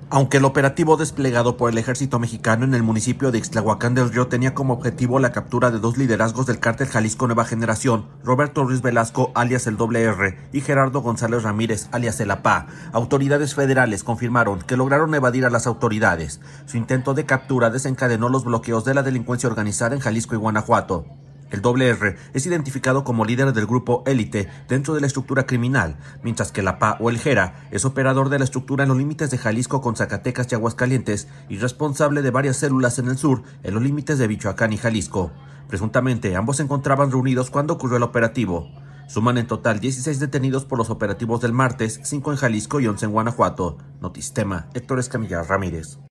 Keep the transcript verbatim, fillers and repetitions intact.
Aunque el operativo desplegado por el ejército mexicano en el municipio de Ixtlahuacán del Río tenía como objetivo la captura de dos liderazgos del cártel Jalisco Nueva Generación, Roberto Ruiz Velasco, alias el Doble R, y Gerardo González Ramírez, alias el A P A, autoridades federales confirmaron que lograron evadir a las autoridades. Su intento de captura desencadenó los bloqueos de la delincuencia organizada en Jalisco y Guanajuato. El Doble R es identificado como líder del grupo Élite dentro de la estructura criminal, mientras que el A P A o el Jera es operador de la estructura en los límites de Jalisco con Zacatecas y Aguascalientes y responsable de varias células en el sur, en los límites de Michoacán y Jalisco. Presuntamente, ambos se encontraban reunidos cuando ocurrió el operativo. Suman en total dieciséis detenidos por los operativos del martes, cinco en Jalisco y once en Guanajuato. Notistema, Héctor Escamilla Ramírez.